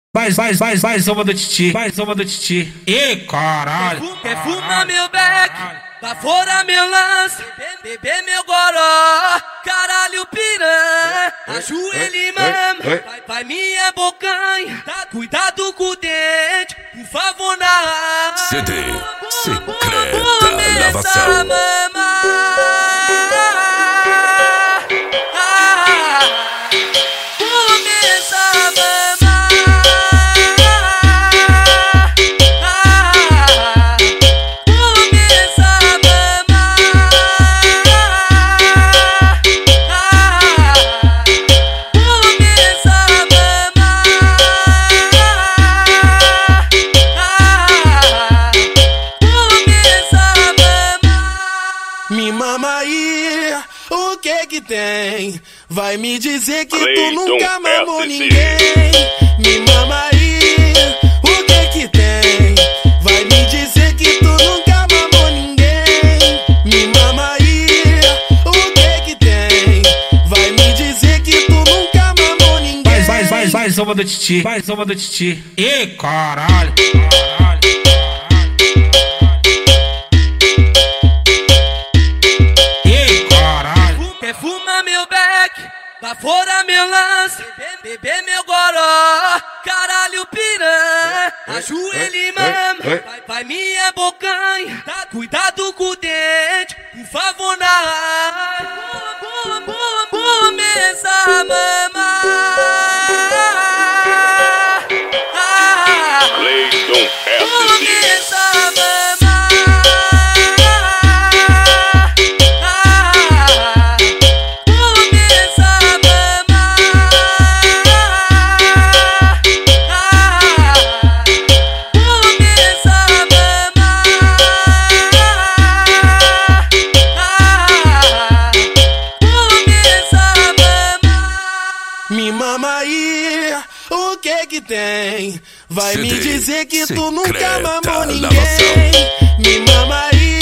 Vai, soma do Titi, vai, soma do Titi. Ê, caralho. Quer fumar meu beck, bafora meu lance, beber meu goró, caralho piranha, ajoelha e mama, vai minha bocanha, cuidado com o dente, por favor na CD Secreta Lavação. Me mama aí, o que tem? Vai me dizer que tu nunca mamou ninguém. Me mama aí, o que tem? Vai me dizer que tu nunca mamou ninguém. Me mama aí, o que tem? Vai me dizer que tu nunca mamou ninguém. Vai, soma do Titi, vai, soma do Titi. Ê, caralho. Bafora meu lance, beber meu goró, caralho piranha, ajoelha e mama, vai minha bocanha, cuidado com o dente, por favor na começa a mamar. Começa a mamar. Me mama aí, o que tem? Vai me dizer que tu nunca mamou ninguém. Me mama aí.